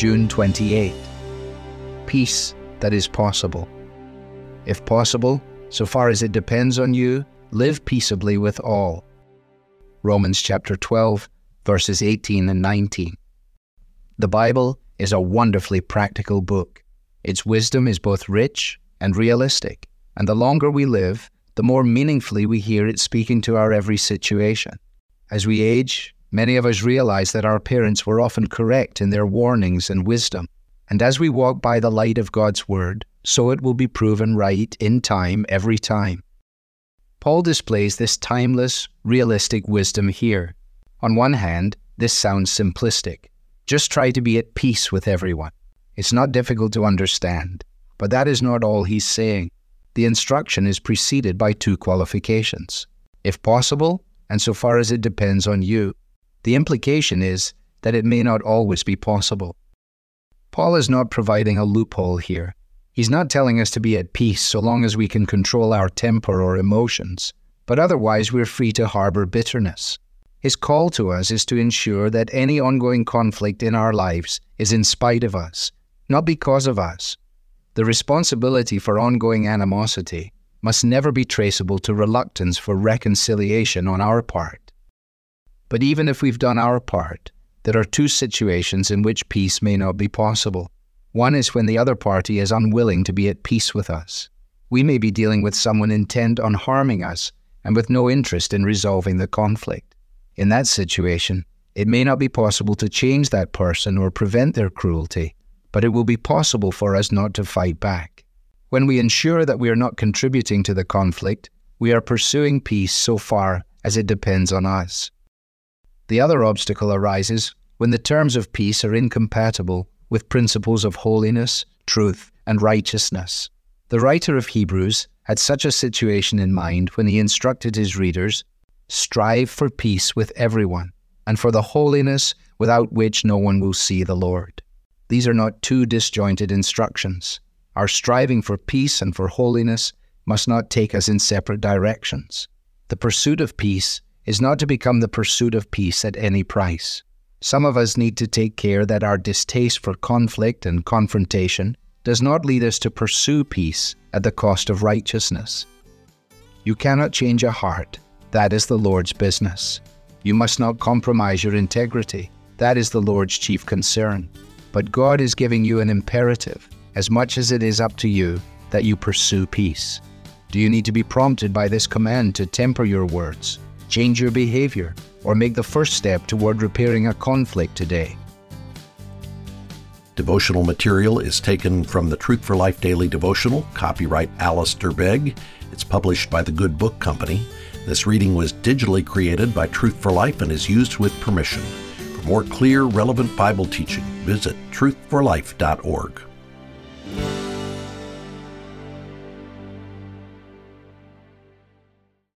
June 28. Peace that is possible. If possible, so far as it depends on you, live peaceably with all. Romans chapter 12, verses 18 and 19. The Bible is a wonderfully practical book. Its wisdom is both rich and realistic, and the longer we live, the more meaningfully we hear it speaking to our every situation. As we age, many of us realize that our parents were often correct in their warnings and wisdom, and as we walk by the light of God's Word, so it will be proven right in time every time. Paul displays this timeless, realistic wisdom here. On one hand, this sounds simplistic. Just try to be at peace with everyone. It's not difficult to understand, but that is not all he's saying. The instruction is preceded by two qualifications. If possible, and so far as it depends on you. The implication is that it may not always be possible. Paul is not providing a loophole here. He's not telling us to be at peace so long as we can control our temper or emotions, but otherwise we're free to harbor bitterness. His call to us is to ensure that any ongoing conflict in our lives is in spite of us, not because of us. The responsibility for ongoing animosity must never be traceable to reluctance for reconciliation on our part. But even if we've done our part, there are two situations in which peace may not be possible. One is when the other party is unwilling to be at peace with us. We may be dealing with someone intent on harming us and with no interest in resolving the conflict. In that situation, it may not be possible to change that person or prevent their cruelty, but it will be possible for us not to fight back. When we ensure that we are not contributing to the conflict, we are pursuing peace so far as it depends on us. The other obstacle arises when the terms of peace are incompatible with principles of holiness, truth, and righteousness. The writer of Hebrews had such a situation in mind when he instructed his readers, "Strive for peace with everyone, and for the holiness without which no one will see the Lord." These are not two disjointed instructions. Our striving for peace and for holiness must not take us in separate directions. The pursuit of peace is not to become the pursuit of peace at any price. Some of us need to take care that our distaste for conflict and confrontation does not lead us to pursue peace at the cost of righteousness. You cannot change a heart. That is the Lord's business. You must not compromise your integrity. That is the Lord's chief concern. But God is giving you an imperative, as much as it is up to you, that you pursue peace. Do you need to be prompted by this command to temper your words, change your behavior, or make the first step toward repairing a conflict today? Devotional material is taken from the Truth for Life Daily Devotional, copyright Alistair Begg. It's published by the Good Book Company. This reading was digitally created by Truth for Life and is used with permission. For more clear, relevant Bible teaching, visit truthforlife.org.